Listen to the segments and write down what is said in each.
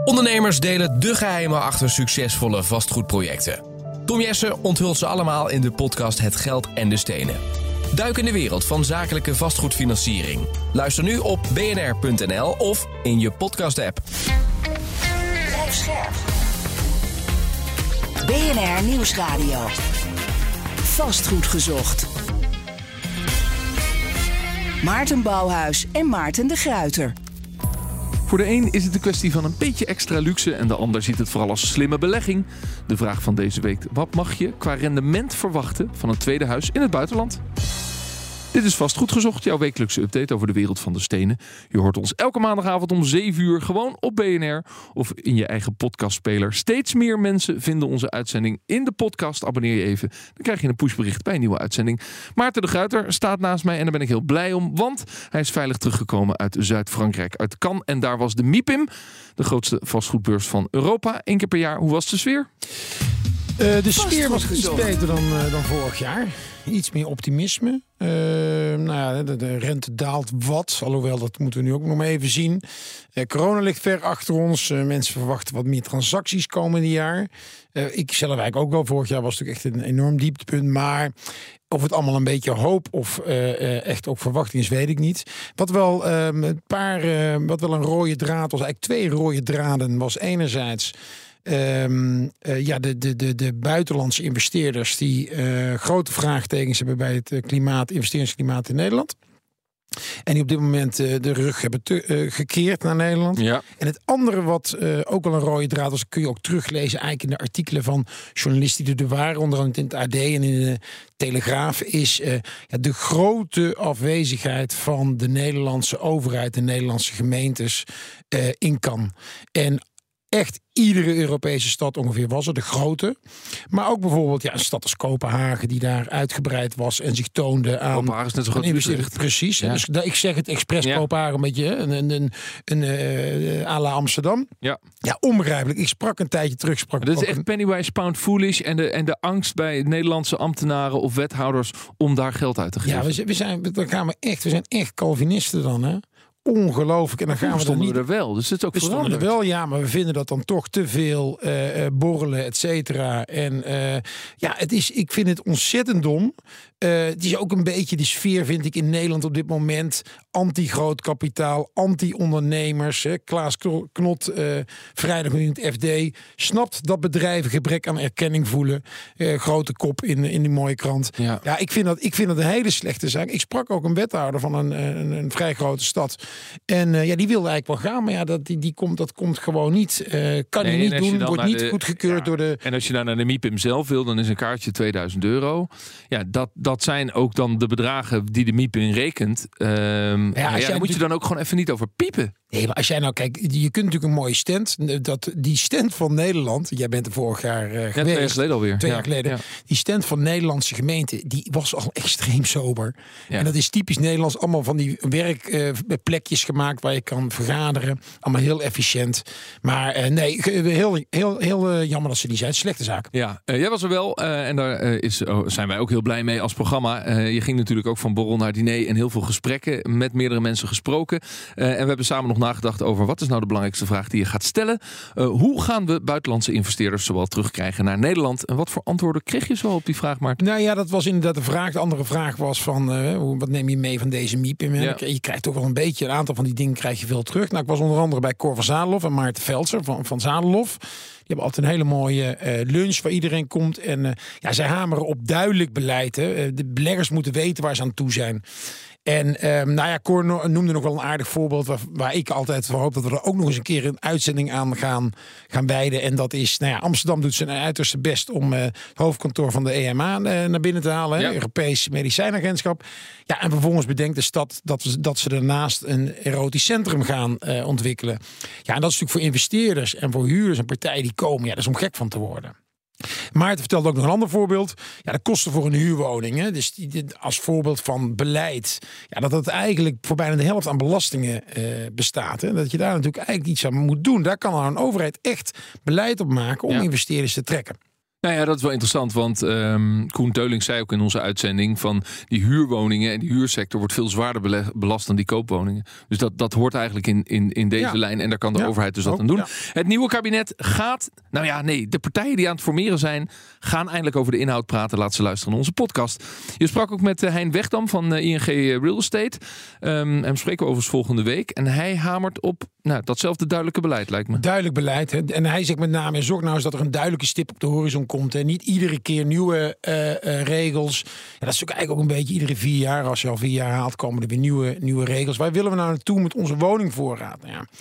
Ondernemers delen de geheimen achter succesvolle vastgoedprojecten. Tom Jessen onthult ze allemaal in de podcast Het Geld en de Stenen. Duik in de wereld van zakelijke vastgoedfinanciering. Luister nu op bnr.nl of in je podcast-app. Blijf scherp. BNR Nieuwsradio. Vastgoed gezocht. Maarten Bouwhuis en Maarten de Gruyter. Voor de een is het een kwestie van een beetje extra luxe en de ander ziet het vooral als slimme belegging. De vraag van deze week: wat mag je qua rendement verwachten van een tweede huis in het buitenland? Dit is Vastgoed gezocht, jouw wekelijkse update over de wereld van de stenen. Je hoort ons elke maandagavond om 7 uur gewoon op BNR of in je eigen podcastspeler. Steeds meer mensen vinden onze uitzending in de podcast. Abonneer je even, dan krijg je een pushbericht bij een nieuwe uitzending. Maarten de Gruyter staat naast mij en daar ben ik heel blij om, want hij is veilig teruggekomen uit Zuid-Frankrijk, uit Cannes. En daar was de MIPIM, de grootste vastgoedbeurs van Europa. 1 keer per jaar. Hoe was de sfeer? De sfeer was iets beter dan vorig jaar. Iets meer optimisme. De rente daalt wat. Alhoewel, dat moeten we nu ook nog maar even zien. Corona ligt ver achter ons. Mensen verwachten wat meer transacties komende jaar. Ik zelf eigenlijk ook wel. Vorig jaar was het natuurlijk echt een enorm dieptepunt. Maar of het allemaal een beetje hoop of echt ook verwachting is, weet ik niet. Wat wel een rode draad was, eigenlijk 2 rode draden, was enerzijds de buitenlandse investeerders die grote vraagtekens hebben bij het investeringsklimaat in Nederland. En die op dit moment de rug hebben gekeerd naar Nederland. Ja. En het andere wat ook wel een rode draad was, kun je ook teruglezen eigenlijk in de artikelen van journalisten die er waren, onder andere in het AD en in de Telegraaf, is de grote afwezigheid van de Nederlandse overheid, de Nederlandse gemeentes in Cannes. En echt iedere Europese stad ongeveer was er, de grote. Maar ook bijvoorbeeld een stad als Kopenhagen, die daar uitgebreid was en zich toonde aan. Kopenhagen is net zo groot als Utrecht. Precies. Ja. Dus ik zeg het expres Kopenhagen een beetje, à la Amsterdam. Ja, onbegrijpelijk. Ik sprak een tijdje terug. Dat is echt pennywise pound foolish en de angst bij Nederlandse ambtenaren of wethouders om daar geld uit te geven. Ja, we zijn echt Calvinisten dan, hè? Ongelooflijk. En dan gaan we niet er wel. Dus het is ook veranderd. We wel, ja, maar we vinden dat dan toch te veel borrelen, et cetera. En ik vind het ontzettend dom. Het is ook een beetje de sfeer, vind ik, in Nederland op dit moment. Anti-groot kapitaal, anti-ondernemers. Klaas Knot, vrijdag in het FD, snapt dat bedrijven gebrek aan erkenning voelen. Grote kop in die mooie krant. Ja, ik vind dat een hele slechte zaak. Ik sprak ook een wethouder van een vrij grote stad. En die wilde eigenlijk wel gaan, maar dat komt gewoon niet. Kan hij niet doen, wordt niet goedgekeurd door de. En als je daar naar de MIPIM zelf wil, dan is een kaartje €2000. Ja, dat zijn ook dan de bedragen die de MIPIM rekent. Daar moet je dan ook gewoon even niet over piepen. Nee, maar als jij nou kijkt, je kunt natuurlijk een mooie stand. Die stand van Nederland, jij bent er vorig jaar geweest. 2 jaar geleden alweer. 2 jaar geleden. Ja. Die stand van Nederlandse gemeenten, die was al extreem sober. Ja. En dat is typisch Nederlands. Allemaal van die werkplekjes gemaakt waar je kan vergaderen. Allemaal heel efficiënt. Maar heel jammer dat ze niet zijn. Slechte zaak. Ja, jij was er wel. En daar zijn wij ook heel blij mee als programma. Je ging natuurlijk ook van borrel naar diner en heel veel gesprekken met meerdere mensen gesproken. En we hebben samen nog nagedacht over wat is nou de belangrijkste vraag die je gaat stellen. Hoe gaan we buitenlandse investeerders zowel terugkrijgen naar Nederland? En wat voor antwoorden kreeg je zo op die vraag, Maarten? Nou ja, dat was inderdaad de vraag. De andere vraag was van wat neem je mee van deze MIPIM? Ja. Je krijgt toch wel een beetje, een aantal van die dingen krijg je veel terug. Nou, ik was onder andere bij Cor van Zadelhoff en Maarten Veltzer van Zadelhoff. Die hebben altijd een hele mooie lunch waar iedereen komt. En zij hameren op duidelijk beleid. Hè. De beleggers moeten weten waar ze aan toe zijn. En Cor noemde nog wel een aardig voorbeeld waar ik altijd van hoop dat we er ook nog eens een keer een uitzending aan gaan wijden. En dat is, Amsterdam doet zijn uiterste best om het hoofdkantoor van de EMA naar binnen te halen. Ja. Europees Medicijnagentschap. Ja, en vervolgens bedenkt de stad dat ze daarnaast een erotisch centrum gaan ontwikkelen. Ja, en dat is natuurlijk voor investeerders en voor huurders en partijen die komen. Ja, dat is om gek van te worden. Maarten vertelde ook nog een ander voorbeeld. Ja, de kosten voor een huurwoning. Hè. Dus als voorbeeld van beleid. Ja, dat het eigenlijk voor bijna de helft aan belastingen bestaat. Hè. Dat je daar natuurlijk eigenlijk iets aan moet doen. Daar kan een overheid echt beleid op maken om investeerders te trekken. Nou ja, dat is wel interessant, want Koen Teuling zei ook in onze uitzending van die huurwoningen en die huursector wordt veel zwaarder belast dan die koopwoningen. Dus dat hoort eigenlijk in deze lijn en daar kan de overheid dus dat aan doen. Ja. Het nieuwe kabinet gaat, de partijen die aan het formeren zijn, gaan eindelijk over de inhoud praten. Laat ze luisteren naar onze podcast. Je sprak ook met Hein Wegdam van ING Real Estate. Hem spreken we overigens volgende week. En hij hamert op datzelfde duidelijke beleid, lijkt me. Duidelijk beleid. Hè? En hij zegt met name, zorg nou eens dat er een duidelijke stip op de horizon komt. Hè? Niet iedere keer nieuwe regels. Ja, dat is ook eigenlijk ook een beetje iedere 4 jaar. Als je al 4 jaar haalt, komen er weer nieuwe regels. Waar willen we nou naartoe met onze woningvoorraad? Nou ja.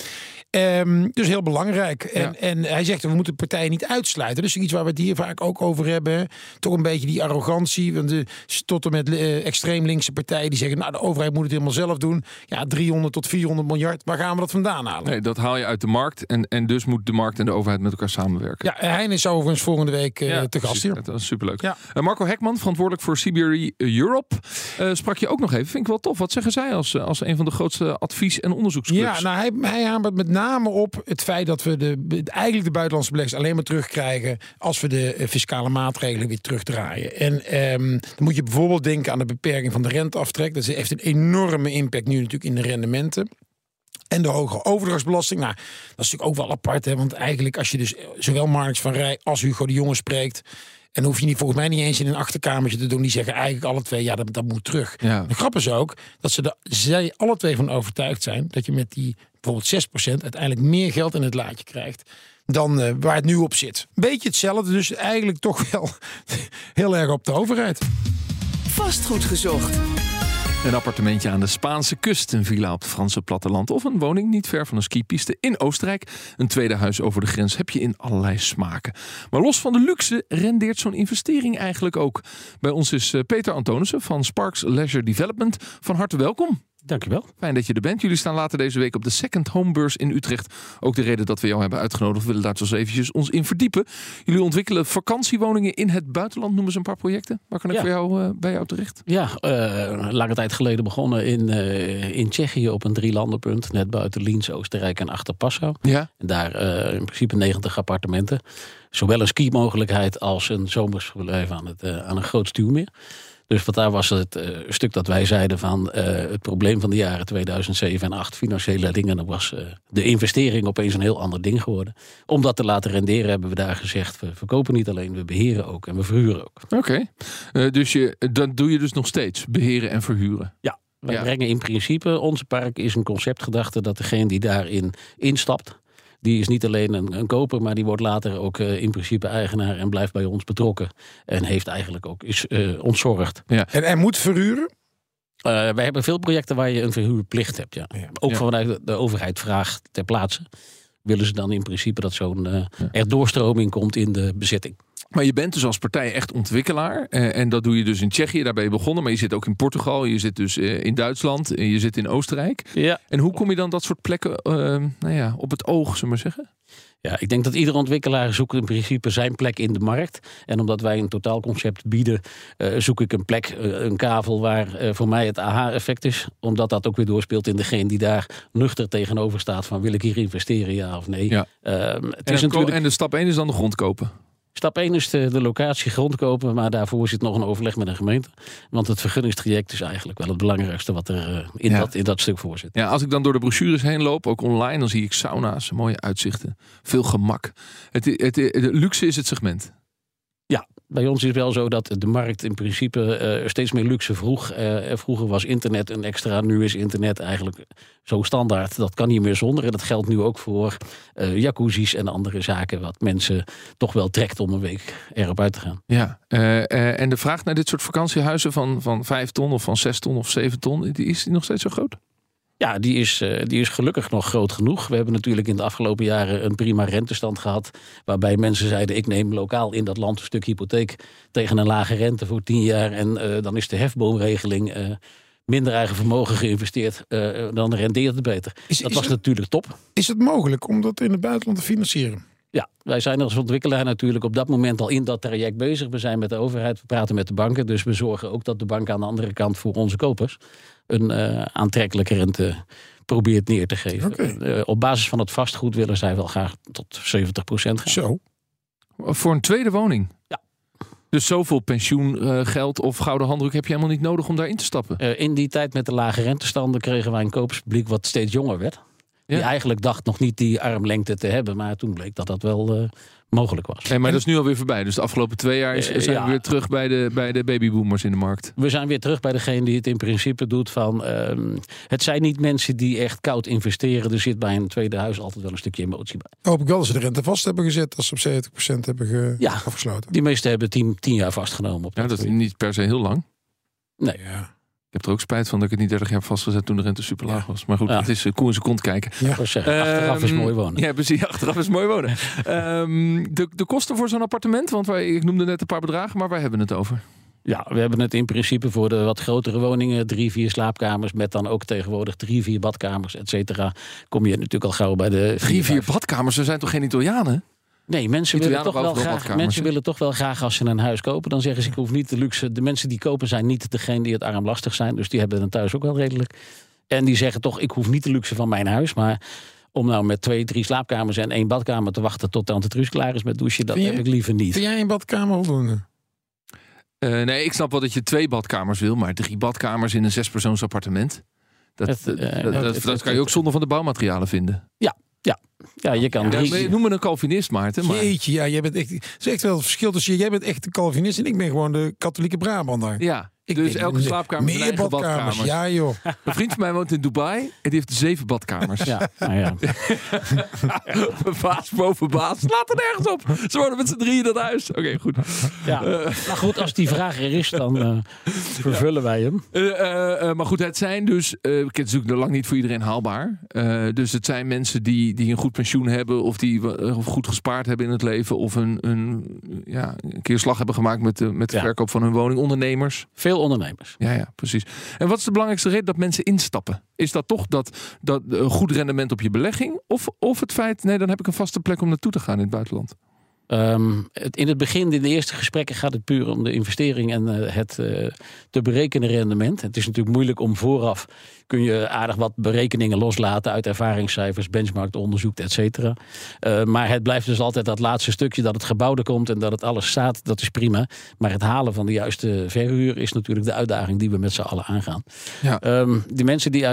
Dus heel belangrijk. En hij zegt, we moeten partijen niet uitsluiten. Dus iets waar we het hier vaak ook over hebben. Toch een beetje die arrogantie. Want tot en met extreem linkse partijen die zeggen, de overheid moet het helemaal zelf doen. Ja, 300 tot 400 miljard. Waar gaan we dat vandaan halen? Nee, dat haal je uit de markt. En dus moet de markt en de overheid met elkaar samenwerken. Ja, Hein is overigens volgende week te gast hier. Dat is superleuk. Ja. Marco Hekman, verantwoordelijk voor CBRE Europe. Sprak je ook nog even. Vind ik wel tof. Wat zeggen zij als een van de grootste advies- en onderzoeksclubs? Ja, hij hamert met name op het feit dat we eigenlijk de buitenlandse beleggers alleen maar terugkrijgen als we de fiscale maatregelen weer terugdraaien. En dan moet je bijvoorbeeld denken aan de beperking van de renteaftrek. Dat heeft een enorme impact nu natuurlijk in de rendementen. En de hoge overdrachtsbelasting. Nou, dat is natuurlijk ook wel apart. Hè, want eigenlijk als je dus zowel Marnix van Rij als Hugo de Jonge spreekt. En dan hoef je volgens mij niet eens in een achterkamertje te doen. Die zeggen eigenlijk alle twee, dat moet terug. Ja. De grap is ook dat zij alle twee van overtuigd zijn dat je met die bijvoorbeeld 6% uiteindelijk meer geld in het laadje krijgt dan waar het nu op zit. Beetje hetzelfde, dus eigenlijk toch wel heel erg op de overheid. Vastgoed gezocht. Een appartementje aan de Spaanse kust, een villa op het Franse platteland of een woning niet ver van een skipiste in Oostenrijk. Een tweede huis over de grens heb je in allerlei smaken. Maar los van de luxe rendeert zo'n investering eigenlijk ook. Bij ons is Peter Antonissen van Sparks Leisure Development. Van harte welkom. Dankjewel. Fijn dat je er bent. Jullie staan later deze week op de Second Homebeurs in Utrecht. Ook de reden dat we jou hebben uitgenodigd. We willen daar dus eventjes ons in verdiepen. Jullie ontwikkelen vakantiewoningen in het buitenland. Noemen ze een paar projecten. Waar kan ik bij jou terecht? Ja, lange tijd geleden begonnen in Tsjechië op een 3-landenpunt. Net buiten Linz, Oostenrijk en achter Passau. Ja. En daar in principe 90 appartementen. Zowel een ski-mogelijkheid als een zomersverblijf aan een groot stuwmeer. Dus wat daar was het stuk dat wij zeiden van het probleem van de jaren 2007 en 2008, financiële dingen, dan was de investering opeens een heel ander ding geworden. Om dat te laten renderen hebben we daar gezegd, we verkopen niet alleen, we beheren ook en we verhuren ook. Oké. Dus dat doe je dus nog steeds, beheren en verhuren? Ja. Wij brengen in principe, onze park is een conceptgedachte dat degene die daarin instapt, die is niet alleen een koper, maar die wordt later ook in principe eigenaar en blijft bij ons betrokken. En heeft eigenlijk ook ontzorgd. Ja. En hij moet verhuren? Wij hebben veel projecten waar je een verhuurplicht hebt. Ja. Ook vanuit de overheid vraagt ter plaatse. Willen ze dan in principe dat zo'n er doorstroming komt in de bezetting. Maar je bent dus als partij echt ontwikkelaar. En dat doe je dus in Tsjechië, daar ben je begonnen. Maar je zit ook in Portugal, je zit dus in Duitsland, je zit in Oostenrijk. Ja. En hoe kom je dan dat soort plekken op het oog, zullen we maar zeggen? Ja, ik denk dat iedere ontwikkelaar zoekt in principe zijn plek in de markt. En omdat wij een totaalconcept bieden, zoek ik een plek, een kavel waar voor mij het aha-effect is. Omdat dat ook weer doorspeelt in degene die daar nuchter tegenover staat van wil ik hier investeren, ja of nee. Ja. En de stap 1 is dan de grond kopen? Stap 1 is de locatie grond kopen, maar daarvoor zit nog een overleg met een gemeente. Want het vergunningstraject is eigenlijk wel het belangrijkste wat er in dat stuk voor zit. Ja, als ik dan door de brochures heen loop, ook online, dan zie ik sauna's, mooie uitzichten, veel gemak. De luxe is het segment. Ja, bij ons is wel zo dat de markt in principe steeds meer luxe vroeg. Vroeger was internet een extra, nu is internet eigenlijk zo standaard. Dat kan niet meer zonder. En dat geldt nu ook voor jacuzzi's en andere zaken wat mensen toch wel trekt om een week erop uit te gaan. Ja, en de vraag naar dit soort vakantiehuizen van 5 ton of van 6 ton of 7 ton, is die nog steeds zo groot? Ja, die is gelukkig nog groot genoeg. We hebben natuurlijk in de afgelopen jaren een prima rentestand gehad, waarbij mensen zeiden ik neem lokaal in dat land een stuk hypotheek tegen een lage rente voor 10 jaar en dan is de hefboomregeling minder eigen vermogen geïnvesteerd, dan rendeert het beter. Dat was natuurlijk top. Is het mogelijk om dat in het buitenland te financieren? Ja, wij zijn als ontwikkelaar natuurlijk op dat moment al in dat traject bezig. We zijn met de overheid, we praten met de banken. Dus we zorgen ook dat de bank aan de andere kant voor onze kopers een aantrekkelijke rente probeert neer te geven. Okay. Op basis van het vastgoed willen zij wel graag tot 70% gaan. Zo. Voor een tweede woning? Ja. Dus zoveel pensioengeld of gouden handdruk heb je helemaal niet nodig om daarin te stappen? In die tijd met de lage rentestanden kregen wij een koperspubliek wat steeds jonger werd. Ja. Die eigenlijk dacht nog niet die armlengte te hebben. Maar toen bleek dat wel mogelijk was. Maar dat is nu alweer voorbij. Dus de afgelopen 2 jaar zijn we weer terug bij de babyboomers in de markt. We zijn weer terug bij degene die het in principe doet van... het zijn niet mensen die echt koud investeren. Er zit bij een tweede huis altijd wel een stukje emotie bij. Hoop ik wel dat ze de rente vast hebben gezet als ze op 70% hebben afgesloten. Die meesten hebben 10 jaar vastgenomen. Dat is niet per se heel lang. Nee. Ja. Ik heb er ook spijt van dat ik het niet 30 jaar heb vastgezet toen de rente super laag was. Maar goed, het is koe in zijn kont kijken. Ja. Achteraf is mooi wonen. Ja, precies. Achteraf is mooi wonen. De kosten voor zo'n appartement, want ik noemde net een paar bedragen, maar waar hebben we het over? Ja, we hebben het in principe voor de wat grotere woningen. 3-4 slaapkamers met dan ook tegenwoordig 3-4 badkamers, et cetera. Kom je natuurlijk al gauw bij de 3-4 badkamers, er zijn toch geen Italianen? Nee, mensen willen toch wel graag als ze een huis kopen. Dan zeggen ze, ik hoef niet de luxe. De mensen die kopen zijn niet degene die het armlastig zijn. Dus die hebben het thuis ook wel redelijk. En die zeggen toch, ik hoef niet de luxe van mijn huis. Maar om nou met 2-3 slaapkamers en 1 badkamer te wachten tot tante Truus klaar is met douchen, dat heb ik liever niet. Vind jij een badkamer voldoende? Nee, ik snap wel dat je 2 badkamers wil, maar 3 badkamers in een 6-persoons appartement. Dat kan je ook zonder van de bouwmaterialen vinden. Ja, je kan 3... Noem me een Calvinist, Maarten. Maar... Jeetje, ja, jij bent echt... Het is echt wel het verschil tussen jij bent echt de Calvinist en ik ben gewoon de katholieke Brabander. Ja, dus elke slaapkamer meer badkamers. Ja, joh. Een vriend van mij woont in Dubai en die heeft 7 badkamers. Ja, nou ja. Baas boven baas. Laat er nergens op. Ze wonen met z'n 3 in dat huis. Oké, goed. Ja, maar goed, als die vraag er is, dan vervullen wij hem. Maar goed, het zijn dus... het is natuurlijk lang niet voor iedereen haalbaar. Dus het zijn mensen die een goed pensioen hebben of die goed gespaard hebben in het leven of een keer slag hebben gemaakt met de verkoop van hun woning. Ondernemers. Veel ondernemers. Ja, precies. En wat is de belangrijkste reden dat mensen instappen? Is dat toch dat een goed rendement op je belegging? Of het feit, nee, dan heb ik een vaste plek om naartoe te gaan in het buitenland? In het begin, in de eerste gesprekken, gaat het puur om de investering en het te berekenen rendement. Het is natuurlijk moeilijk om vooraf, kun je aardig wat berekeningen loslaten uit ervaringscijfers, benchmarkonderzoek, et cetera. Maar het blijft dus altijd dat laatste stukje dat het gebouw er komt en dat het alles staat, dat is prima. Maar het halen van de juiste verhuur is natuurlijk de uitdaging die we met z'n allen aangaan. Ja. Die mensen die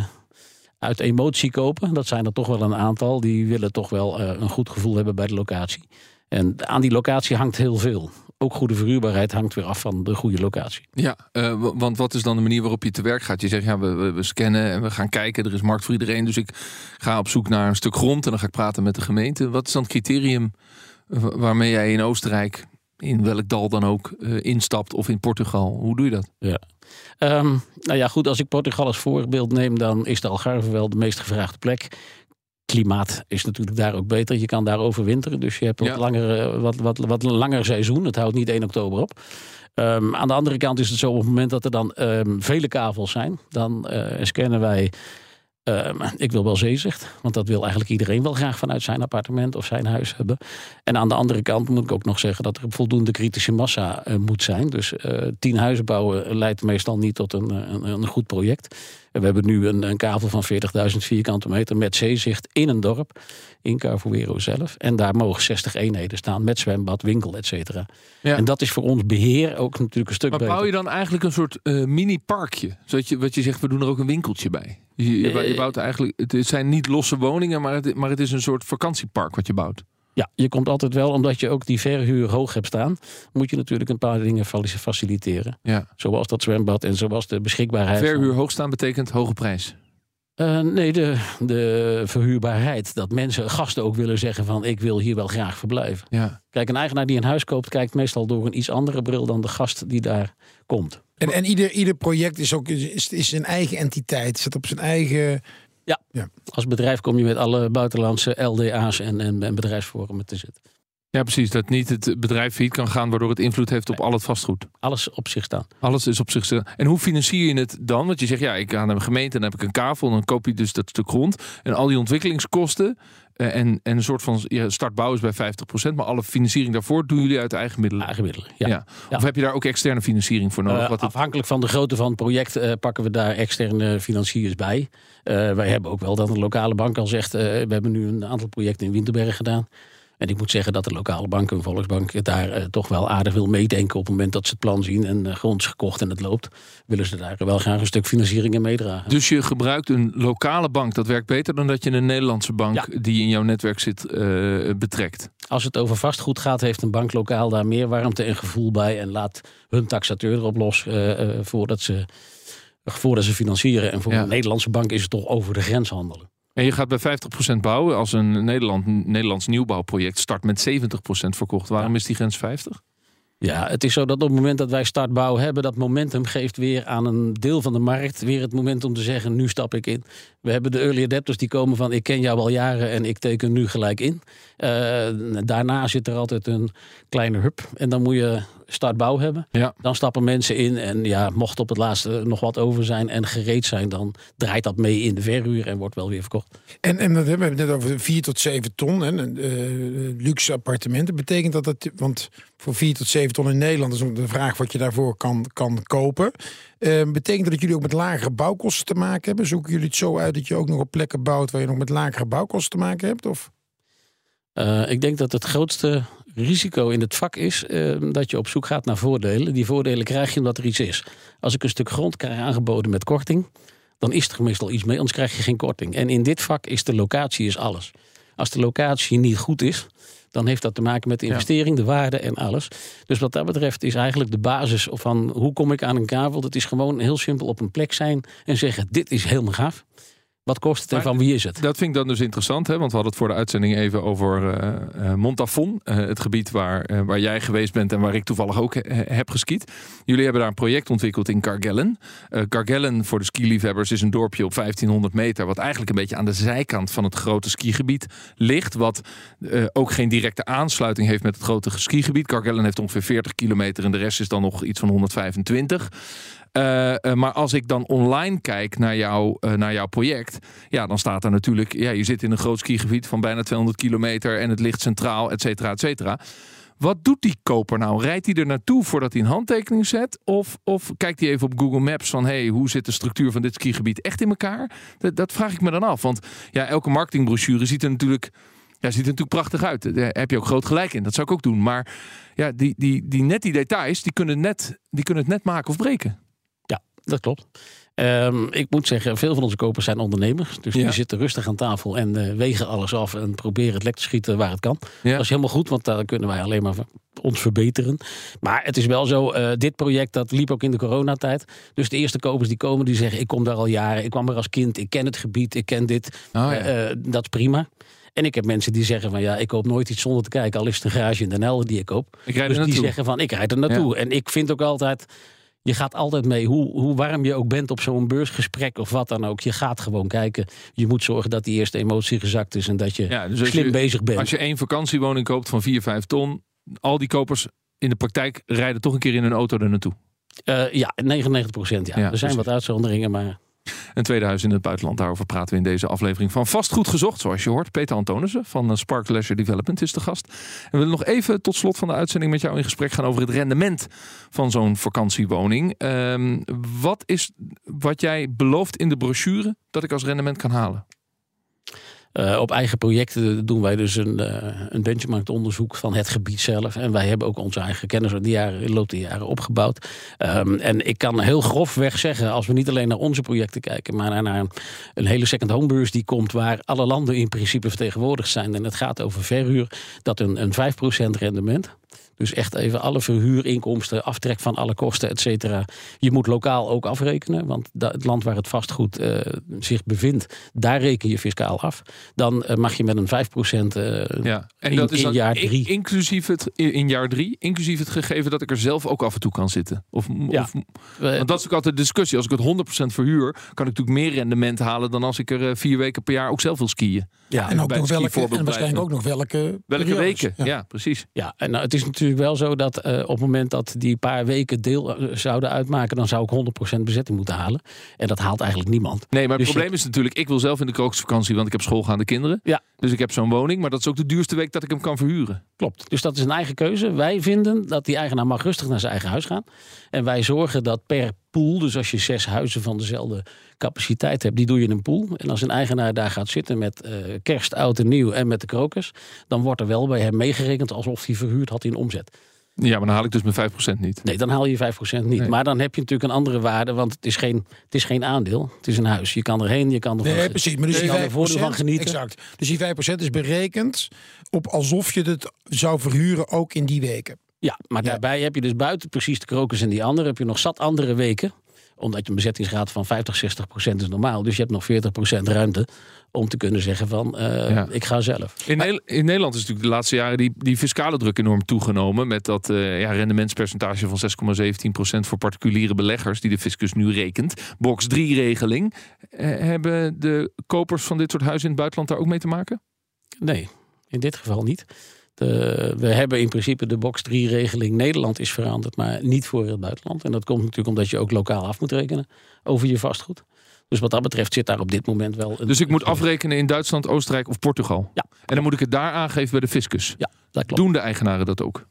uit emotie kopen, dat zijn er toch wel een aantal, die willen toch wel een goed gevoel hebben bij de locatie. En aan die locatie hangt heel veel. Ook goede verhuurbaarheid hangt weer af van de goede locatie. Ja, want wat is dan de manier waarop je te werk gaat? Je zegt, we scannen en we gaan kijken. Er is markt voor iedereen. Dus ik ga op zoek naar een stuk grond en dan ga ik praten met de gemeente. Wat is dan het criterium waarmee jij in Oostenrijk, in welk dal dan ook, instapt of in Portugal? Hoe doe je dat? Ja. Nou ja, goed, als ik Portugal als voorbeeld neem, dan is de Algarve wel de meest gevraagde plek. Klimaat is natuurlijk daar ook beter. Je kan daar overwinteren. Dus je hebt wat langer seizoen. Het houdt niet 1 oktober op. Aan de andere kant is het zo, op het moment dat er dan vele kavels zijn, dan scannen wij. Ik wil wel zeezicht, want dat wil eigenlijk iedereen wel graag vanuit zijn appartement of zijn huis hebben. En aan de andere kant moet ik ook nog zeggen dat er voldoende kritische massa moet zijn. Dus 10 huizen bouwen leidt meestal niet tot een goed project. We hebben nu een kavel van 40.000 vierkante meter met zeezicht in een dorp, in Carvoeiro zelf. En daar mogen 60 eenheden staan met zwembad, winkel, et cetera. Ja. En dat is voor ons beheer ook natuurlijk een stuk beter. Maar bouw je dan eigenlijk een soort mini-parkje? Wat je zegt, we doen er ook een winkeltje bij. Je bouwt eigenlijk, het zijn niet losse woningen, maar het is een soort vakantiepark wat je bouwt. Ja, je komt altijd wel, omdat je ook die verhuur hoog hebt staan, moet je natuurlijk een paar dingen faciliteren. Ja. Zoals dat zwembad en zoals de beschikbaarheid. Verhuur hoog staan betekent hoge prijs? Nee, de verhuurbaarheid. Dat mensen, gasten ook willen zeggen van ik wil hier wel graag verblijven. Ja. Kijk, een eigenaar die een huis koopt, kijkt meestal door een iets andere bril dan de gast die daar komt. En ieder project is zijn eigen entiteit, zit op zijn eigen... Ja, als bedrijf kom je met alle buitenlandse LDA's en bedrijfsvormen te zitten. Ja, precies. Dat niet het bedrijf failliet kan gaan, waardoor het invloed heeft op al het vastgoed. Alles op zich staan. Alles is op zich staan. En hoe financier je het dan? Want je zegt, ik ga naar een gemeente en dan heb ik een kavel. En dan koop je dus dat stuk grond. En al die ontwikkelingskosten en een soort van startbouw is bij 50%. Maar alle financiering daarvoor doen jullie uit eigen middelen? Eigen middelen, ja. Of heb je daar ook externe financiering voor nodig? Afhankelijk van de grootte van het project pakken we daar externe financiers bij. Wij hebben ook wel dat een lokale bank al zegt, we hebben nu een aantal projecten in Winterberg gedaan. En ik moet zeggen dat de lokale bank, een Volksbank, daar toch wel aardig wil meedenken op het moment dat ze het plan zien en grond is gekocht en het loopt. Willen ze daar wel graag een stuk financiering in meedragen. Dus je gebruikt een lokale bank, dat werkt beter dan dat je een Nederlandse bank die in jouw netwerk zit betrekt? Als het over vastgoed gaat, heeft een bank lokaal daar meer warmte en gevoel bij en laat hun taxateur erop los voordat ze financieren. En voor een Nederlandse bank is het toch over de grens handelen. En je gaat bij 50% bouwen als een Nederlands nieuwbouwproject start met 70% verkocht. Waarom is die grens 50? Ja, het is zo dat op het moment dat wij startbouw hebben, dat momentum geeft weer aan een deel van de markt weer het moment om te zeggen, nu stap ik in. We hebben de early adapters die komen van, ik ken jou al jaren en ik teken nu gelijk in. Daarna zit er altijd een kleine hub en dan moet je startbouw hebben. Ja. Dan stappen mensen in en mocht op het laatste nog wat over zijn en gereed zijn, dan draait dat mee in de verhuur en wordt wel weer verkocht. En dat hebben we net over 4 tot 7 ton en luxe appartementen. Betekent dat, want voor 4 tot 7 ton in Nederland is de vraag wat je daarvoor kan kopen. Betekent dat jullie ook met lagere bouwkosten te maken hebben? Zoeken jullie het zo uit dat je ook nog op plekken bouwt waar je nog met lagere bouwkosten te maken hebt? Of? Ik denk dat het grootste risico in het vak is dat je op zoek gaat naar voordelen. Die voordelen krijg je omdat er iets is. Als ik een stuk grond krijg aangeboden met korting, dan is er meestal iets mee, anders krijg je geen korting. En in dit vak is de locatie is alles. Als de locatie niet goed is, dan heeft dat te maken met de investering, de waarde en alles. Dus wat dat betreft is eigenlijk de basis van hoe kom ik aan een kavel. Dat is gewoon heel simpel op een plek zijn en zeggen, dit is helemaal gaaf. Wat kost het en van wie is het? Dat vind ik dan dus interessant, hè? Want we hadden het voor de uitzending even over Montafon. Het gebied waar jij geweest bent en waar ik toevallig ook heb geskiet. Jullie hebben daar een project ontwikkeld in Kargellen. Kargellen, voor de skiliefhebbers, is een dorpje op 1500 meter... wat eigenlijk een beetje aan de zijkant van het grote skigebied ligt. Wat ook geen directe aansluiting heeft met het grote skigebied. Kargellen heeft ongeveer 40 kilometer en de rest is dan nog iets van 125. Maar als ik dan online kijk naar jouw project, dan staat er natuurlijk, je zit in een groot skigebied van bijna 200 kilometer en het ligt centraal, et cetera, et cetera. Wat doet die koper nou? Rijdt hij er naartoe voordat hij een handtekening zet? Of kijkt hij even op Google Maps van, hoe zit de structuur van dit skigebied echt in elkaar? Dat vraag ik me dan af, want elke marketingbrochure ziet er natuurlijk prachtig uit. Daar heb je ook groot gelijk in. Dat zou ik ook doen. Maar die details, die kunnen het net maken of breken. Dat klopt. Ik moet zeggen, veel van onze kopers zijn ondernemers. Dus die zitten rustig aan tafel en wegen alles af en proberen het lek te schieten waar het kan. Ja. Dat is helemaal goed, want daar kunnen wij alleen maar ons verbeteren. Maar het is wel zo, dit project dat liep ook in de coronatijd. Dus de eerste kopers die komen, die zeggen, ik kom daar al jaren. Ik kwam er als kind, ik ken het gebied, ik ken dit. Dat is prima. En ik heb mensen die zeggen van ik koop nooit iets zonder te kijken. Al is het een garage in Den Helder die ik koop. Dus die zeggen van, ik rijd er naartoe. Ja. En ik vind ook altijd, je gaat altijd mee, hoe warm je ook bent op zo'n beursgesprek of wat dan ook. Je gaat gewoon kijken. Je moet zorgen dat die eerste emotie gezakt is en dat je dus slim bezig bent. Als je 1 vakantiewoning koopt van 4-5 ton, al die kopers in de praktijk rijden toch een keer in een auto er naartoe? 99%. Er zijn wat uitzonderingen, maar... Een tweede huis in het buitenland, daarover praten we in deze aflevering van Vastgoed Gezocht. Zoals je hoort, Peter Antonissen van Spark Leisure Development is de gast. En we willen nog even tot slot van de uitzending met jou in gesprek gaan over het rendement van zo'n vakantiewoning. Wat is wat jij belooft in de brochure dat ik als rendement kan halen? Op eigen projecten doen wij dus een benchmark-onderzoek van het gebied zelf. En wij hebben ook onze eigen kennis in de loop der jaren opgebouwd. En ik kan heel grofweg zeggen, als we niet alleen naar onze projecten kijken, maar naar een hele second-home beurs die komt, waar alle landen in principe vertegenwoordigd zijn. En het gaat over verhuur, dat een 5% rendement. Dus echt even alle verhuurinkomsten, aftrek van alle kosten, et cetera. Je moet lokaal ook afrekenen, want het land waar het vastgoed zich bevindt, daar reken je fiscaal af. Dan mag je met een 5% en dat is in jaar 3. Inclusief het in jaar 3, inclusief het gegeven dat ik er zelf ook af en toe kan zitten. Want dat is ook altijd de discussie. Als ik het 100% verhuur, kan ik natuurlijk meer rendement halen dan als ik er 4 weken per jaar ook zelf wil skiën. Ja, en ook nog waarschijnlijk ook nog welke weken. Ja, precies. Ja, en het is natuurlijk wel zo dat op het moment dat die paar weken deel zouden uitmaken, dan zou ik 100% bezetting moeten halen. En dat haalt eigenlijk niemand. Nee, maar het probleem is natuurlijk, ik wil zelf in de krokusvakantie, want ik heb schoolgaande kinderen. Ja. Dus ik heb zo'n woning, maar dat is ook de duurste week dat ik hem kan verhuren. Klopt. Dus dat is een eigen keuze. Wij vinden dat die eigenaar mag rustig naar zijn eigen huis gaan. En wij zorgen dat per pool. Dus als je 6 huizen van dezelfde capaciteit hebt, die doe je in een pool. En als een eigenaar daar gaat zitten met kerst, oud en nieuw en met de krokus, dan wordt er wel bij hem meegerekend alsof hij verhuurd had in omzet. Ja, maar dan haal ik dus mijn 5% niet. Nee, dan haal je 5% niet. Nee. Maar dan heb je natuurlijk een andere waarde, want het is geen aandeel. Het is een huis. Je kan erheen, je kan er precies. Maar dus je kan er voordeel van genieten. Exact. Dus die 5% is berekend op alsof je het zou verhuren ook in die weken. Ja, maar daarbij heb je dus buiten precies de krokus en die andere, heb je nog zat andere weken. Omdat je een bezettingsgraad van 50-60% is normaal. Dus je hebt nog 40% ruimte om te kunnen zeggen van ik ga zelf. In Nederland is natuurlijk de laatste jaren die fiscale druk enorm toegenomen. Met dat rendementspercentage van 6,17% voor particuliere beleggers die de fiscus nu rekent. Box 3-regeling. Hebben de kopers van dit soort huizen in het buitenland daar ook mee te maken? Nee, in dit geval niet. We hebben in principe de box 3-regeling. Nederland is veranderd, maar niet voor het buitenland. En dat komt natuurlijk omdat je ook lokaal af moet rekenen over je vastgoed. Dus wat dat betreft zit daar op dit moment wel... Dus ik moet afrekenen in Duitsland, Oostenrijk of Portugal? Ja. En dan moet ik het daar aangeven bij de fiscus? Ja, dat klopt. Doen de eigenaren dat ook?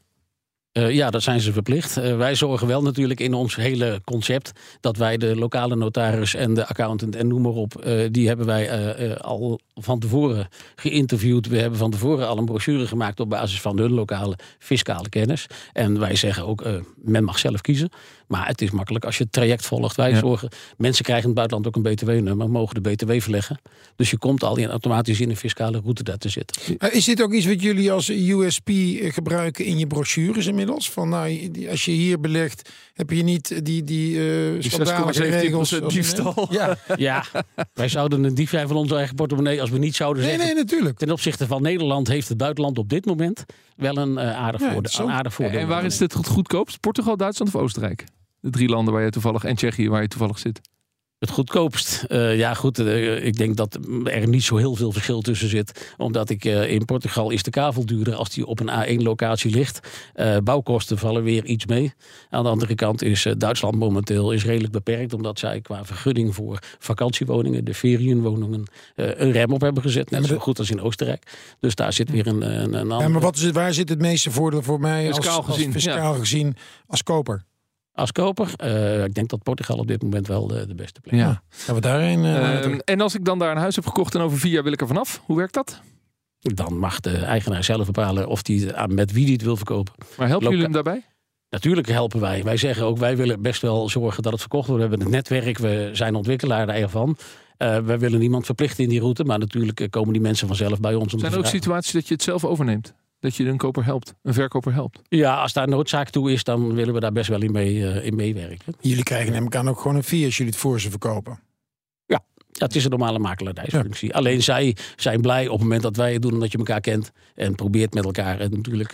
Ja, dat zijn ze verplicht. Wij zorgen wel natuurlijk in ons hele concept dat wij de lokale notaris en de accountant en noem maar op, die hebben wij al van tevoren geïnterviewd. We hebben van tevoren al een brochure gemaakt op basis van hun lokale fiscale kennis. En wij zeggen ook, men mag zelf kiezen. Maar het is makkelijk als je het traject volgt. Wij zorgen, mensen krijgen in het buitenland ook een btw-nummer, mogen de btw verleggen. Dus je komt al automatisch in een fiscale route daar te zitten. Is dit ook iets wat jullie als USP gebruiken in je brochures inmiddels? Van als je hier belegt, heb je niet die schandalige regels? Diefstal. Ja, wij zouden een dief zijn van onze eigen portemonnee als we niet zouden zeggen. Nee, natuurlijk. Ten opzichte van Nederland heeft het buitenland op dit moment wel een aardig voordeel. En waar is dit het goedkoopst? Portugal, Duitsland of Oostenrijk? De 3 landen waar je toevallig, en Tsjechië waar je toevallig zit. Het goedkoopst. Ik denk dat er niet zo heel veel verschil tussen zit. Omdat in Portugal is de kavel duurder als die op een A1-locatie ligt. Bouwkosten vallen weer iets mee. Aan de andere kant is Duitsland momenteel redelijk beperkt. Omdat zij qua vergunning voor vakantiewoningen, de ferienwoningen, een rem op hebben gezet. Net zo goed als in Oostenrijk. Dus daar zit weer een andere... Ja, maar waar zit het meeste voordeel voor mij fiscaal gezien als koper? Als koper, ik denk dat Portugal op dit moment wel de beste plek is. Ja. Gaan we daarheen? En als ik dan daar een huis heb gekocht en over 4 jaar wil ik er vanaf, hoe werkt dat? Dan mag de eigenaar zelf bepalen of met wie die het wil verkopen. Maar helpen jullie hem daarbij? Natuurlijk helpen wij. Wij zeggen ook, wij willen best wel zorgen dat het verkocht wordt. We hebben het netwerk, we zijn ontwikkelaar daarvan. Wij willen niemand verplichten in die route, maar natuurlijk komen die mensen vanzelf bij ons. Zijn er ook situaties dat je het zelf overneemt? Dat je een koper helpt, een verkoper helpt? Ja, als daar noodzaak toe is, dan willen we daar best wel in meewerken. Jullie krijgen neem ik aan ook gewoon een fee als jullie het voor ze verkopen. Ja, het is een normale makelaardijsfunctie. Ja. Alleen zij zijn blij op het moment dat wij het doen, omdat je elkaar kent en probeert met elkaar en natuurlijk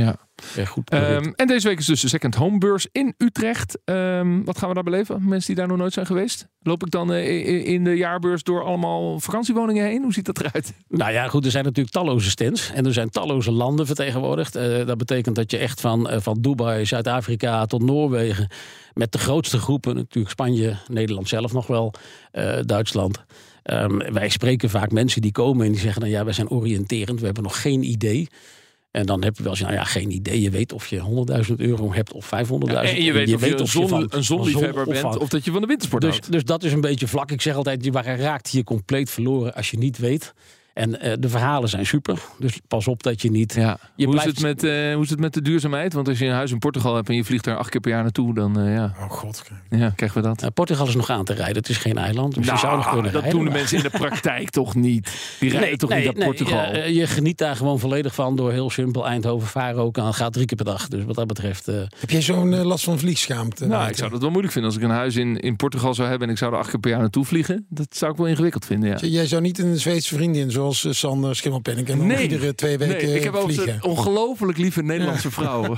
goed. En deze week is dus de Second Home Beurs in Utrecht. Wat gaan we daar beleven? Mensen die daar nog nooit zijn geweest? Loop ik dan in de jaarbeurs door allemaal vakantiewoningen heen? Hoe ziet dat eruit? Nou ja, goed, er zijn natuurlijk talloze stands. En er zijn talloze landen vertegenwoordigd. Dat betekent dat je echt van Dubai, Zuid-Afrika tot Noorwegen, met de grootste groepen, natuurlijk Spanje, Nederland zelf nog wel, Duitsland. Wij spreken vaak mensen die komen en die zeggen, nou ja, wij zijn oriënterend, we hebben nog geen idee. En dan heb je wel eens, geen idee. Je weet of je €100.000 hebt of 500.000. En je weet of je een zonliefhebber bent of dat je van de wintersport houdt. Dus dat is een beetje vlak. Ik zeg altijd, je raakt je compleet verloren als je niet weet. En de verhalen zijn super. Dus pas op dat je niet... Ja. Hoe is het met de duurzaamheid? Want als je een huis in Portugal hebt en je vliegt er 8 keer per jaar naartoe, dan Oh god. Ja, krijgen we dat. Portugal is nog aan te rijden. Het is geen eiland. Dus je zou nog kunnen dat rijden, doen de mensen in de praktijk toch niet? Die rijden toch niet naar Portugal? Je geniet daar gewoon volledig van door heel simpel Eindhoven varen ook. En gaat 3 keer per dag. Dus wat dat betreft... Heb jij zo'n last van vliegschaamte? Nou, ik zou dat wel moeilijk vinden. Als ik een huis in Portugal zou hebben en ik zou er 8 keer per jaar naartoe vliegen. Dat zou ik wel ingewikkeld vinden, ja. Jij zou niet een Zweedse vriendin zoals Sander Schimmelpenninck en iedere 2 weken ik heb ook een ongelooflijk lieve Nederlandse vrouw.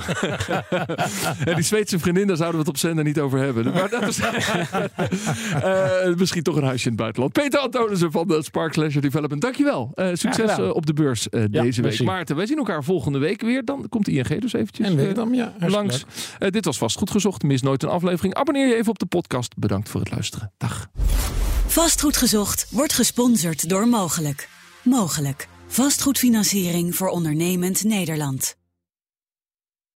En die Zweedse vriendin, daar zouden we het op zender niet over hebben. Maar dat is misschien toch een huisje in het buitenland. Peter Antonissen van de Sparks Leisure Development. Dankjewel. Succes op de beurs deze week. Maarten, wij zien elkaar volgende week weer. Dan komt de ING dus eventjes langs. Dit was Vastgoed Gezocht. Mis nooit een aflevering. Abonneer je even op de podcast. Bedankt voor het luisteren. Dag. Vastgoed Gezocht wordt gesponsord door Mogelijk. Mogelijk. Vastgoedfinanciering voor ondernemend Nederland.